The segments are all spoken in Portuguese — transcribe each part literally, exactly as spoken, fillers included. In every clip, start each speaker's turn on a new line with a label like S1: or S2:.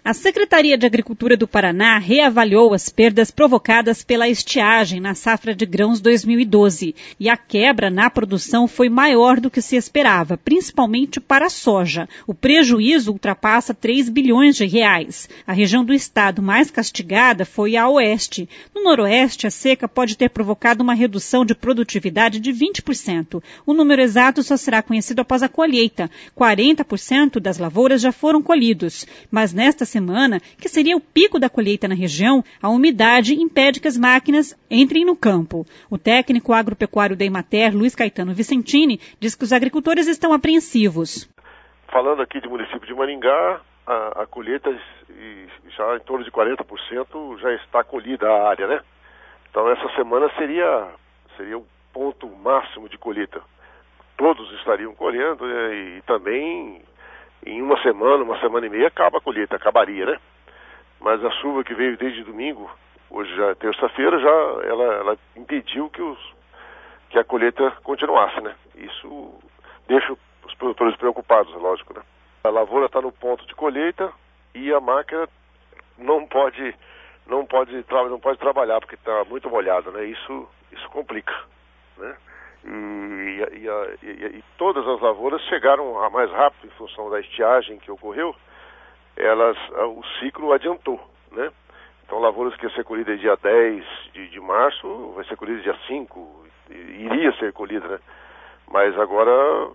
S1: A Secretaria de Agricultura do Paraná reavaliou as perdas provocadas pela estiagem na safra de grãos dois mil e doze e a quebra na produção foi maior do que se esperava, principalmente para a soja. O prejuízo ultrapassa três bilhões de reais. A região do estado mais castigada foi a oeste. No noroeste, a seca pode ter provocado uma redução de produtividade de vinte por cento. O número exato só será conhecido após a colheita. quarenta por cento das lavouras já foram colhidos, mas nesta semana, que seria o pico da colheita na região, a umidade impede que as máquinas entrem no campo. O técnico agropecuário da Emater, Luiz Caetano Vicentini, diz que os agricultores estão apreensivos.
S2: Falando aqui do município de Maringá, a, a colheita já em torno de quarenta por cento já está colhida a área, né? Então essa semana seria, seria o ponto máximo de colheita. Todos estariam colhendo e, e também em uma semana, uma semana e meia acaba a colheita, acabaria, né? Mas a chuva que veio desde domingo, hoje já é terça-feira, já ela, ela impediu que, os, que a colheita continuasse, né? Isso deixa os produtores preocupados, lógico, né? A lavoura está no ponto de colheita e a máquina não pode, não pode, não pode trabalhar porque está muito molhada, né? Isso, isso complica, né? E, e, a, e, e todas as lavouras chegaram a mais rápido em função da estiagem que ocorreu, elas, o ciclo adiantou, né? Então lavouras que ia ser colhida dia dez de, de março, vai ser colhida dia cinco, iria ser colhida, né? Mas agora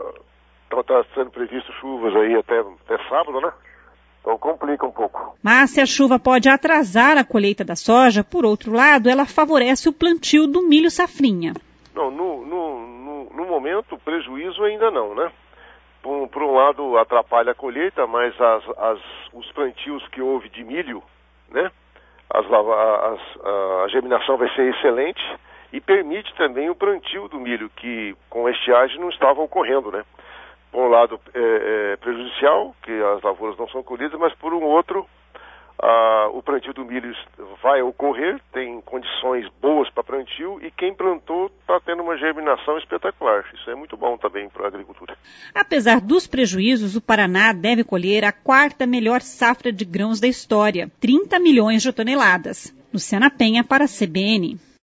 S2: está sendo previsto chuvas aí até, até sábado, né? Então complica um pouco.
S1: Mas se a chuva pode atrasar a colheita da soja, por outro lado, ela favorece o plantio do milho safrinha.
S2: Não, no, no, no, no momento, prejuízo ainda não, né? Por, por um lado, atrapalha a colheita, mas as, as, os plantios que houve de milho, né? As, as, a, a germinação vai ser excelente e permite também o plantio do milho, que com a estiagem não estava ocorrendo, né? Por um lado, é, é prejudicial, que as lavouras não são colhidas, mas por um outro, Ah, o plantio do milho vai ocorrer, tem condições boas para plantio e quem plantou está tendo uma germinação espetacular. Isso é muito bom também para a agricultura.
S1: Apesar dos prejuízos, o Paraná deve colher a quarta melhor safra de grãos da história, trinta milhões de toneladas. Luciana Penha para a C B N.